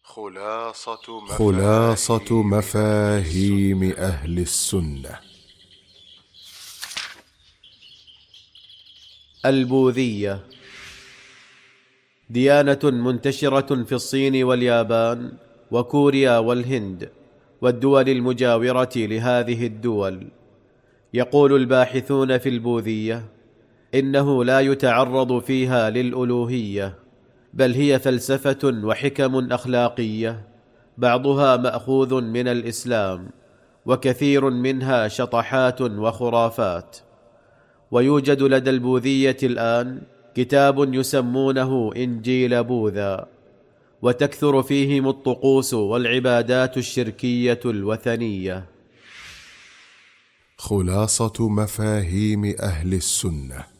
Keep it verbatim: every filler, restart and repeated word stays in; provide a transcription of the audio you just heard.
خلاصة مفاهيم, خلاصة مفاهيم أهل السنة. البوذية ديانة منتشرة في الصين واليابان وكوريا والهند والدول المجاورة لهذه الدول. يقول الباحثون في البوذية إنه لا يتعرض فيها للألوهية، بل هي فلسفة وحكم أخلاقية، بعضها مأخوذ من الإسلام وكثير منها شطحات وخرافات. ويوجد لدى البوذية الآن كتاب يسمونه إنجيل بوذا، وتكثر فيهم الطقوس والعبادات الشركية الوثنية. خلاصة مفاهيم أهل السنة.